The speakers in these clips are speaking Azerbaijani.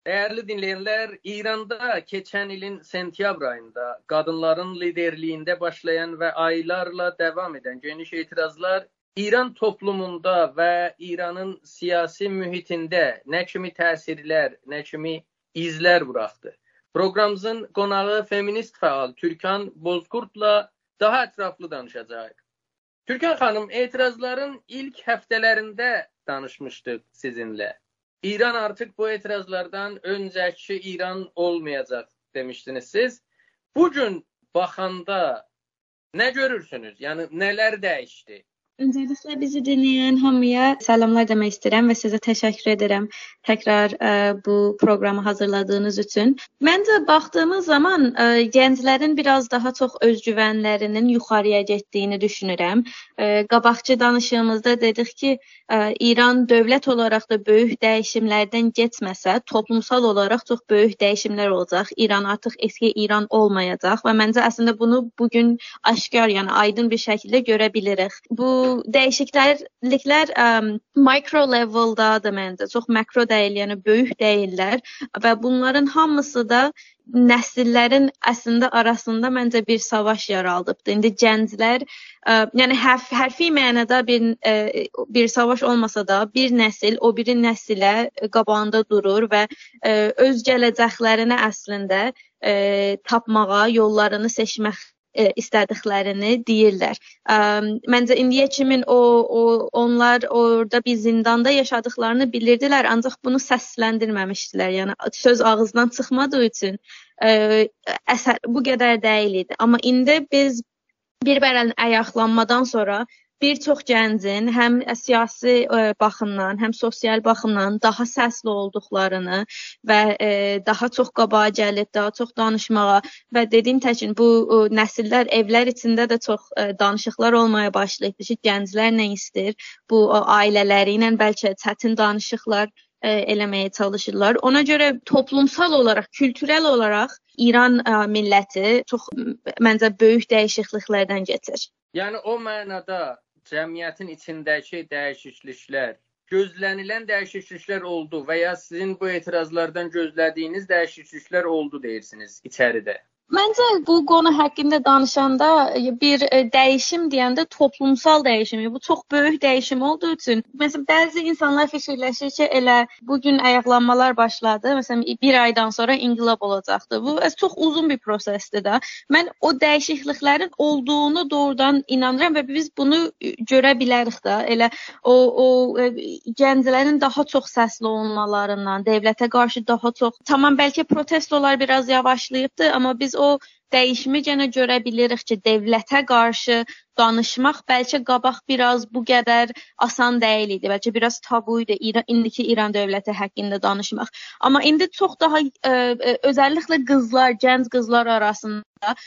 Değerli dinleyenler, İran'da geçen ilin sentyabr ayında kadınların liderliğinde başlayan ve aylarla devam eden geniş itirazlar İran toplumunda ve İran'ın siyasi mühitinde ne kimi təsirlər, ne kimi izler bıraktı. Programımızın konağı feminist faal Türkan Bozkurt'la daha etraflı danışacağız. Türkan Hanım, etirazların ilk həftələrində danışmıştık sizinle. İran artık bu etirazlardan önceki İran olmayacak demiştiniz siz. Bugün baxanda ne görürsünüz? Yani neler değişti? Öncelikle bizi dinleyen hamıya selamlar demek istedim ve size teşekkür ederim tekrar bu programı hazırladığınız için. Bence baktığımız zaman gençlerin biraz daha çok özgüvenlerinin yukarıya gittiğini düşünürüm. Qabaqçı danışığımızda dedik ki İran dövlət olarak da böyük değişimlerden geçmese toplumsal olarak çok böyük değişimler olacak. İran artık eski İran olmayacak ve bence aslında bunu bugün aşkar yani aydın bir şekilde görebiliriz. Bu dəyişikliklər micro level'dadır məncə. Çox makro deyil, yəni böyük deyillər və bunların hamısı da nəsillərin əslində arasında məncə bir savaş yaradıbdı. İndi gənclər, yəni hərfi mənada bir savaş olmasa da bir nəsil o biri nəsilə qabağında durur və öz gələcəklərini əslində tapmağa, yollarını seçmək istədiklərini deyirlər. Məncə indiyə kimin onlar orada bir zindanda yaşadıklarını bilirdilər, ancaq bunu səsləndirməmişdilər. Yəni söz ağızdan çıxmadığı üçün əsər bu qədər deyil idi. Amma indi biz bir bərəlin ayaqlanmadan sonra bir çox gəncin həm siyasi baxımdan, həm sosial baxımdan daha səsli olduqlarını və daha çox qabağa gəlib, daha çox danışmağa və dediyim təkin bu nəsillər evlər içində də çox danışıqlar olmaya başlayıb ki, gənclər nə istəyir? Bu ailələri ilə bəlkə çətin danışıqlar eləməyə çalışırlar. Ona görə toplumsal olaraq, kültürel olaraq İran milləti çox məncə böyük dəyişikliklərdən keçir. Yəni o mənada cəmiyyətin içindəki dəyişikliklər, gözlənilən dəyişikliklər oldu və ya sizin bu etirazlardan gözlədiyiniz dəyişikliklər oldu deyirsiniz içəridə? Məncə bu qonu haqqında danışanda bir dəyişim deyəndə toplumsal dəyişim, bu çox böyük dəyişim olduğu üçün məsələn bəzi insanlar fikirləşir ki, elə bu gün ayaqlanmalar başladı, məsələn bir aydan sonra inqilab olacaqdı. Bu çox uzun bir prosesdir də. Mən o dəyişikliklərin olduğunu doğrudan inanıram və biz bunu görə bilərik də. Elə o gənclərin daha çox səsli olmalarından, dövlətə qarşı daha çox, tamam bəlkə protestolar biraz yavaşlayıbdı, amma biz o dəyişimi yenə görə bilirik ki, dövlətə qarşı danışmaq bəlkə qabaq biraz bu qədər asan deyil idi. Bəlkə biraz tabu idi indiki İran dövləti haqqında danışmaq. Amma indi çox daha özəlliklə qızlar, gənc qızlar arasında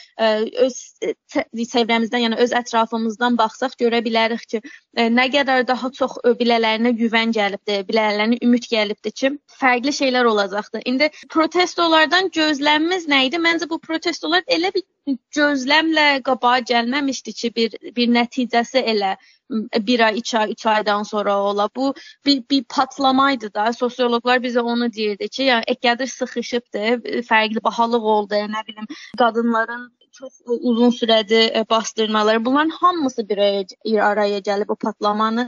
öz çevrəmizdən, yəni öz ətrafımızdan baxsaq görə bilərik ki, nə qədər daha çox bilələrinə güvən gəlibdi, bilələrinə ümid gəlibdi ki, fərqli şeylər olacaqdı. İndi protestolardan gözləmimiz nə idi? Məncə bu protestolar elə bir gözləmlə qabağa gəlməmişdi ki, bir nəticəsi elə bir ay, 2 aydan sonra ola. Bu bir patlamaydı da. Sosiologlar bizə onu deyirdi ki, yəni qədir sıxışıbdı, fərqli bahalıq oldu, nə bilim, qadınların çox uzun sürədi bastırmaları. Bunların hamısı bir araya gəlib o patlamanı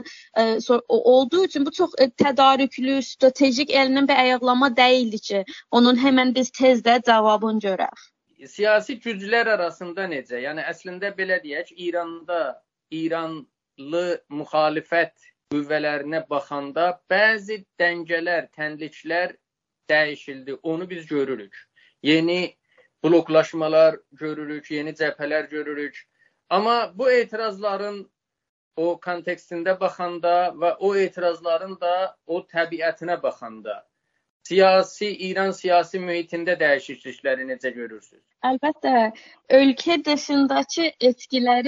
olduğu üçün bu çox tədarüklü, stratejik elmin bir ayaqlama deyildi ki, onun həmən biz tezdə cavabını görək. Siyasi güclər arasında necə? Yəni əslində belə deyək, İranda İranlı müxalifət qüvvələrinə baxanda bəzi dəngələr, tənliklər dəyişildi. Onu biz görürük. Yeni bloklaşmalar görürük, yeni cəbhələr görürük. Amma bu etirazların o kontekstində baxanda və o etirazların da o təbiətinə baxanda İran siyasi mühitində dəyişiklikləri necə görürsünüz? Əlbəttə, ölkə dışındakı etkiləri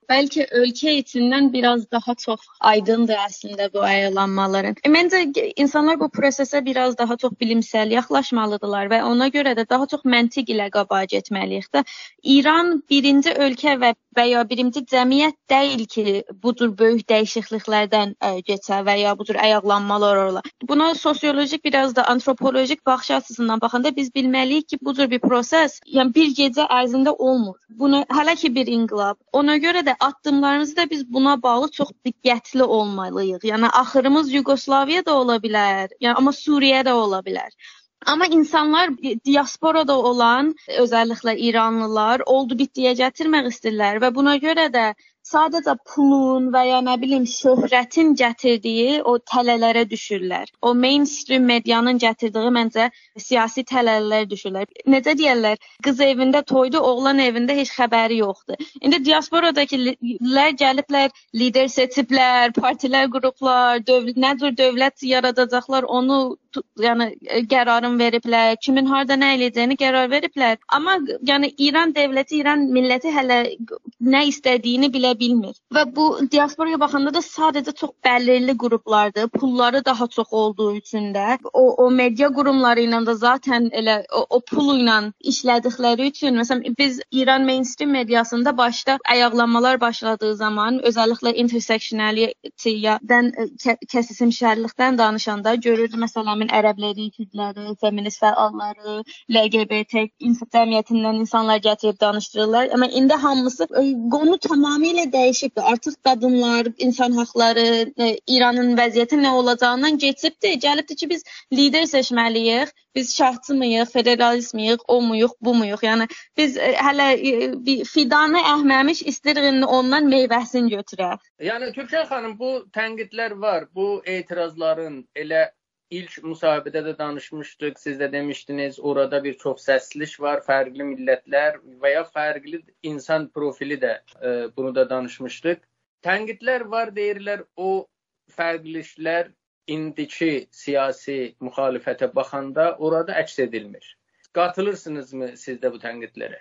Bəlkə ölkə içindən biraz daha çox aydındır əslində bu ayırlanmaların. Məncə insanlar bu prosesə biraz daha çox bilimsel yaxlaşmalıdırlar və ona görə də daha çox məntiq ilə qabağa getməliyik də. İran birinci ölkə və ya birinci cəmiyyət deyil ki, bu cür böyük dəyişikliklərdən keçə və ya bu cür ayaqlanmalar ola. Buna sosiolojik biraz da antropolojik baxış açısından baxanda biz bilməliyik ki, bu cür bir proses yəni bir gecə ərzində olmur. Bunu hələ ki bir inqilab. Ona görə də addımlarımızı da biz buna bağlı çox diqqətli olmalıyıq. Yəni axırımız Yugoslavyada ola bilər, yəni amma Suriyədə ola bilər. Amma insanlar diasporada olan, özəlliklə İranlılar oldu bitdiyə gətirmək istəyirlər və buna görə də sadəcə pulun və ya nə bilim şöhrətin gətirdiyi o tələlərə düşürlər. O mainstream medianın gətirdiyi məncə siyasi tələlərə düşürlər. Necə deyirlər? Qız evində toydu, oğlan evində heç xəbəri yoxdur. İndi diasporadakılar gəliblər, lider seçiblər, partilər qurublar, nə cür dövlət yaradacaqlar, onu yəni qərarın veriblər, kimin harda nə eləyəcəyini qərar veriblər. Amma yəni İran dövləti, İran milləti hələ nə istədiyini bilə bilmir. Və bu diasporaya baxanda da sadəcə çox bəlirli qruplardır. Pulları daha çox olduğu üçün də o media qurumları ilə də zaten elə o pulu ilə işlədikləri üçün məsələn biz İran mainstream mediasında başda ayaqlanmalar başladığı zaman özəlliklə intersectionalitydən kəsişimşərlikdən danışanda görürdük məsələn ərəbləri, kürdləri, feminist fəalları, LGBT cəmiyyətindən insanlar gətirib danışdırırlar. Amma indi hamısı qonu tamamilə dəyişibdir. Artıq qadınlar, insan haqları, İranın vəziyyəti nə olacağından keçibdir. Gəlibdir ki, biz lider seçməliyik. Biz şahçı mıyıq, federalist mıyıq, o muyuq, bu muyuq? Yəni biz hələ bir fidanı əhməmiş istəyirik ondan meyvəsini götürək. Yəni Türkan xanım, bu tənqidlər var. Bu etirazların elə İlk müsahibədə də danışmışdıq, siz də demişdiniz, orada bir çox səslilik var, fərqli millətlər və ya fərqli insan profili də bunu da danışmışdıq. Tənqidlər var deyirlər, o fərqliliklər indiki siyasi müxalifətə baxanda orada əks edilmir. Qatılırsınızmı siz də bu tənqidlərə?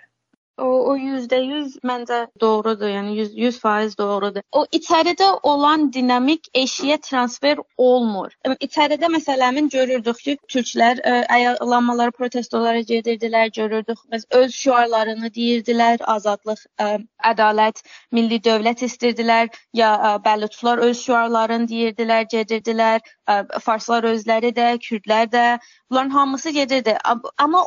O %100 məncə doğrudur, yəni 100% doğrudur. O içəridə olan dinamik eşiyə transfer olmur. İçəridə məsələmin görürdük ki, türklər ayaqlanmaları, protestolara gedirdilər, görürdük. Öz şüarlarını deyirdilər, azadlıq, ədalət, milli dövlət istəyirdilər, ya bəlutlar öz şüarlarını deyirdilər, gedirdilər, farslar özləri də, kürdlər də, bunların hamısı gedirdi. Amma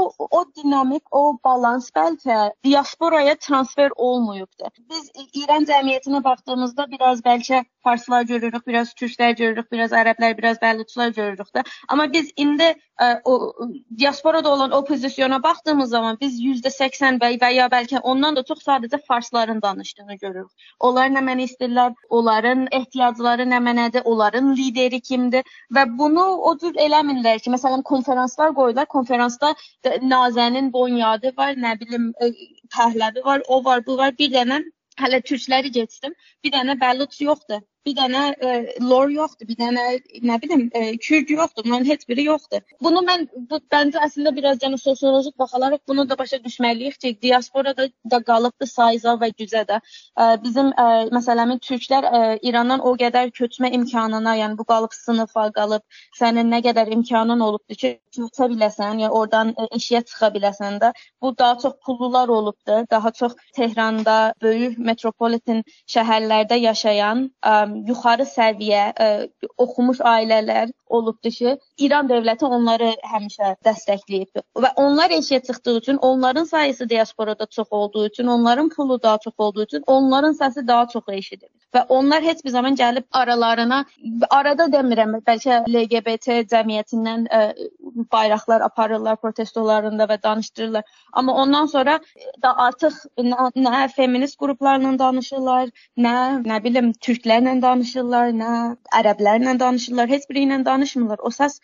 o dinamik, o balans bəlkə diasporaya transfer olmayıbdır. Biz İran cəmiyyətinə baxdığımızda biraz bəlkə farslar görürük, biraz türklər görürük, biraz ərəblər, biraz bəlutlar görürük də. Amma biz indi o diasporada olan o pozisyona baxdığımız zaman biz %80 və ya bəlkə ondan da çox sadəcə farsların danışdığını görürük. Onlar nə mənə istəyirlər, onların ehtiyacları nə mənədir, onların lideri kimdir və bunu o cür eləmirlər ki, məsələn konferanslar qoyurlar, konferansda Nazənin Bonyadı var, nə bilim Pəhləvi var, o var, bu var, bir dənə hələ türkləri geçdim, bir dənə bəlut yoxdur. Bir dənə lor yoxdur, bir dənə nə bilim kürd yoxdur, bunların heç biri yoxdur. Bunu bəncə əslində biraz sosiolojik baxalaraq bunu da başa düşməliyik ki, diasporada da qalıbdı sayıza və gücə də. Bizim məsələmin türklər İrandan o qədər köçmə imkanına, yəni bu qalıb sınıfa qalıb, sənin nə qədər imkanın olubdu ki, köçə biləsən, yəni oradan eşiyə çıxa biləsən də. Bu daha çox pullular olubdu, daha çox Tehranda, böyük metropolitan şəhərlərdə yaşayan yuxarı səviyyə oxumuş ailələr olubdu ki, İran dövləti onları həmişə dəstəkləyibdir. Və onlar eşiyə çıxdığı üçün, onların sayısı diasporada çox olduğu üçün, onların pulu daha çox olduğu üçün, onların səsi daha çox eşidilir. Və onlar heç bir zaman gəlib aralarına, arada demirəm, bəlkə LGBT cəmiyyətindən bayraqlar aparırlar protestolarında və danışdırırlar. Amma ondan sonra da artıq nə feminist qruplarla danışırlar, nə bilim türklərlə danışırlar, nə ərəblərlə danışırlar, heç biri ilə danışmırlar. O səs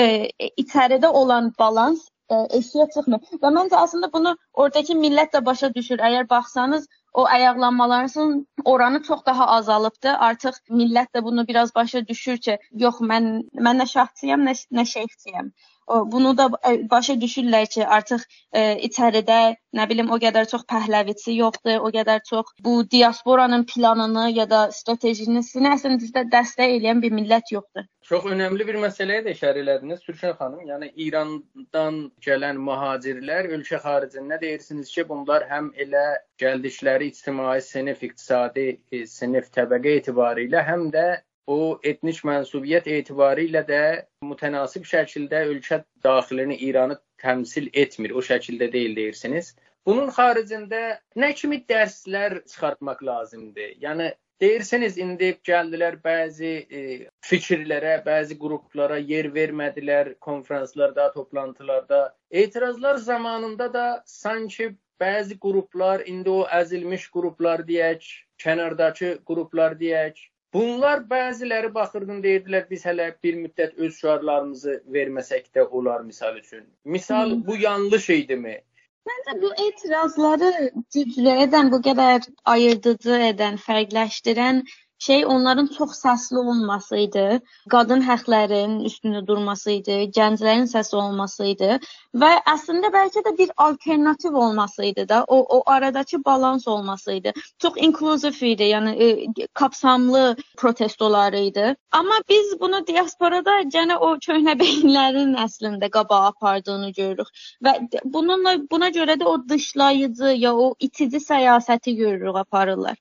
içəridə olan balans eşiyə çıxmır. Və məncə aslında bunu oradakı millət də başa düşür. Əgər baxsanız, o ayaqlanmaların oranı çox daha azalıbdır. Artıq millət də bunu biraz başa düşür ki, yox, mən nə şahçıyam, nə şeyxçiyəm. bunu da başa düşürlər ki, artıq içəridə nə bilim o qədər çox pəhləvisi yoxdur, o qədər çox bu diasporanın planını ya da stratejisini əslində dəstək edən bir millət yoxdur. Çox önəmli bir məsələyə də işarə elədiniz Türkan xanım. Yəni İrandan gələn mühacirlər ölkə xaricində deyirsiniz ki, bunlar həm elə gəldikləri ictimai sinif, iqtisadi sinif təbəqə etibarilə, həm də o etnik mənsubiyyət etibarilə də mütənasib şəkildə ölkə daxilini, İranı təmsil etmir. O şəkildə deyil deyirsiniz. Bunun xaricində nə kimi dərslər çıxartmaq lazımdır? Yəni deyirsiniz, indi gəldilər bəzi fikirlərə, bəzi qruplara yer vermədilər konferanslarda, toplantılarda. Etirazlar zamanında da sanki bəzi qruplar, indi o əzilmiş qruplar deyək, kənardakı qruplar deyək, bunlar bəziləri baxırdım deyirdilər, biz hələ bir müddət öz şüarlarımızı verməsək də olar misal üçün. Misal bu yanlış idimi? Məncə bu etirazları güclü edən, bu qədər ayırdıcı edən, fərqləşdirən şey onların çox səsli olmasıydı, qadın həqlərinin üstündə durmasıydı, gənclərin səsi olmasıydı və əslində bəlkə də bir alternativ olmasıydı da, o aradakı balans olmasıydı. Çox inkluziv idi, yəni kapsamlı protestolar idi. Amma biz bunu diasporada gənə o köhnə beyinlərin əslində qabağa apardığını görürük və buna görə də o dışlayıcı ya o itici siyasəti görürük, aparırlar.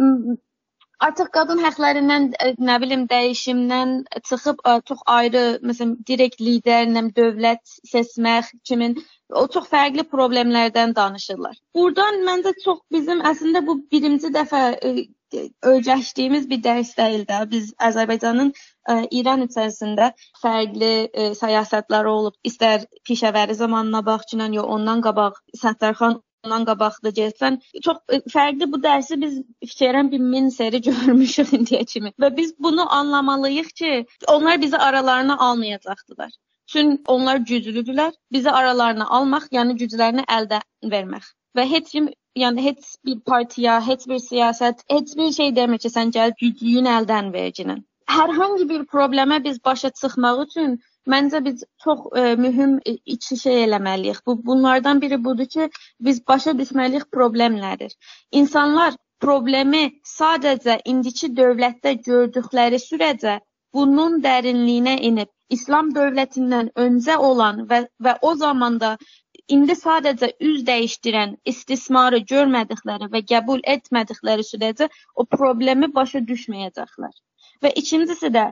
Artıq qadın həqlərindən, nə bilim, dəyişimdən çıxıb çox ayrı, məsələn, direkt liderlə dövlət seçmək kimin, o çox fərqli problemlərdən danışırlar. Buradan məncə çox bizim əslində bu birinci dəfə öyrəşdiyimiz bir dərs deyil də. Biz Azərbaycanın İran içərisində fərqli siyasətləri olub, istər Pişəvəri zamanına baxçınan, ya ondan qabaq Səttarxan ondan qabaqda gəlsən, çox fərqli bu dərsi biz fikirən 1000 seri görmüşük indiyə kimi. Və biz bunu anlamalıyıq ki, onlar bizi aralarına almayacaqdılar. Çünki onlar güclüdülər. Bizi aralarına almaq, yəni güclərini əldə vermək. Və heç kim, yəni heç bir partiya, heç bir siyasət, heç bir şey demir ki, sən gəl güclüyün əldən vercinən. Hər hangi bir problemə biz başa çıxmaq üçün məncə biz çox mühüm iki şey eləməliyik. Bunlardan biri budur ki, biz başa düşməliyik problem nədir. İnsanlar problemi sadəcə indiki dövlətdə gördükləri sürəcə bunun dərinliyinə inib, İslam dövlətindən öncə olan və o zamanda indi sadəcə üz dəyişdirən istismarı görmədikləri və qəbul etmədikləri sürəcə o problemi başa düşməyəcəklər. Və ikincisi də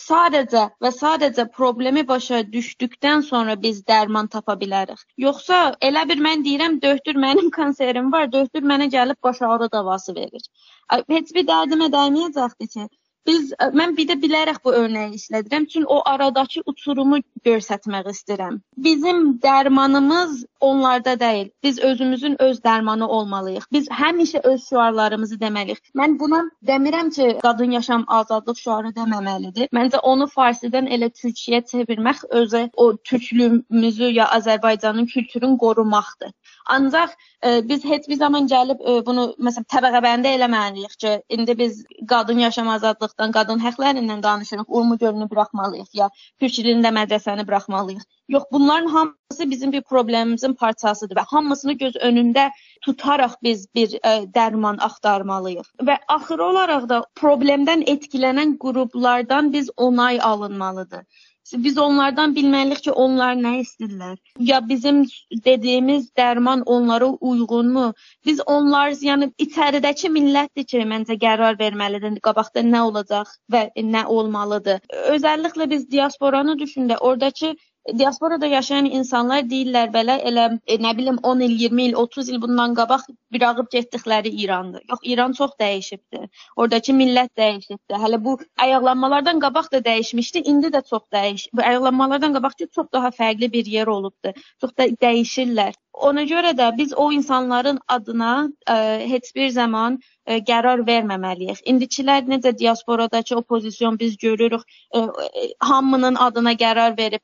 sadəcə problemi başa düşdükdən sonra biz dərman tapa bilərik. Yoxsa elə bir mən deyirəm, döktür mənim kanserim var, döktür mənə gəlib baş ağrı davası verir. Heç bir dərdimə dəyməyəcəkdir ki, mən bir də bilərək bu örnəyi işlədirəm, çünki o aradakı uçurumu göstərmək istəyirəm. Bizim dərmanımız onlarda deyil. Biz özümüzün öz dərmanı olmalıyıq. Biz həmişə öz şüarlarımızı deməliyik. Mən buna demirəm ki, qadın yaşam azadlıq şüarı deməməlidir. Məncə onu farsidən elə türkçəyə çevirmək özü o türklüyümüzü ya Azərbaycanın kültürünü qorumaqdır. Ancaq biz heç bir zaman gəlib bunu məsələn təbəqəbəndə eləməliyik ki, indi biz qadın yaşam azadlıqdan, qadın həqlərindən danışırıq, Urmu gölünü buraxmalıyıq ya Türkçülüyündə mədrəsəni buraxmalıyıq. Yox, bunların hamısı bizim bir problemimizin parçasıdır və hamısını göz önündə tutaraq biz bir dərman axtarmalıyıq. Və axırı olaraq da problemdən etkilənən qruplardan biz onay alınmalıdır. Biz onlardan bilməliyik ki, onlar nə istəyirlər. Ya bizim dediyimiz dərman onlara uyğunmu? Biz onlar, yəni içəridəki millətdir ki, məncə qərar verməlidir. Qabaqda nə olacaq və nə olmalıdır. Özəlliklə biz diasporanı düşündə, oradakı diasporada yaşayan insanlar deyirlər belə, elə nə bilim 10 il, 20 il, 30 il bundan qabaq birağıb getdikləri İrandır. Yox, İran çox dəyişibdir. Oradakı millət dəyişibdir. Hələ bu ayaqlanmalardan qabaq da dəyişmişdi, indi də çox dəyişib. Bu ayaqlanmalardan qabaq çox daha fərqli bir yer olubdu. Çox da dəyişirlər. Ona görə də biz o insanların adına heç bir zaman qərar verməməliyik. İndikilər necə diasporadakı opozisyon biz görürük, hamının adına qərar veriblər.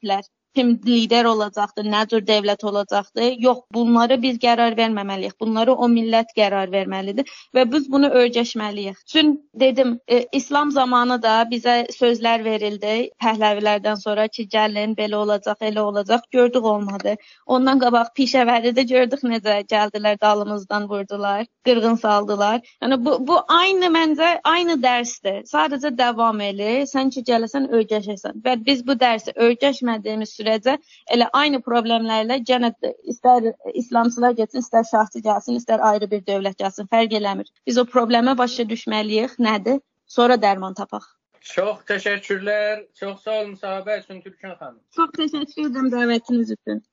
kim lider olacaqdır, nə cür dövlət olacaqdır. Yox, bunları biz qərar verməməliyik. Bunları o millət qərar verməlidir və biz bunu öyrəşməliyik. Çünki dedim, İslam zamanı da bizə sözlər verildi Pəhləvilərdən sonra ki, gəlin belə olacaq, elə olacaq. Gördük olmadı. Ondan qabaq Pişəvəridə gördük necə gəldilər, dalımızdan vurdular, qırğın saldılar. Yəni bu aynı məncə aynı dərsdir. Sadəcə davam elə, sən ki gələsən öyrəşəsən. Və biz bu dərsi öyrəşmədiyimiz sürəcə elə aynı problemlərlə yenə istər İslamçılar getsin, istər şahçı gəlsin, istər ayrı bir dövlət gəlsin, fərq eləmir. Biz o problemə başa düşməliyik, nədir? Sonra dərman tapaq. Çox təşəkkürlər. Çox sağ olun müsahibə üçün Türkan xanım. Çox təşəkkür edirəm dəvətiniz üçün.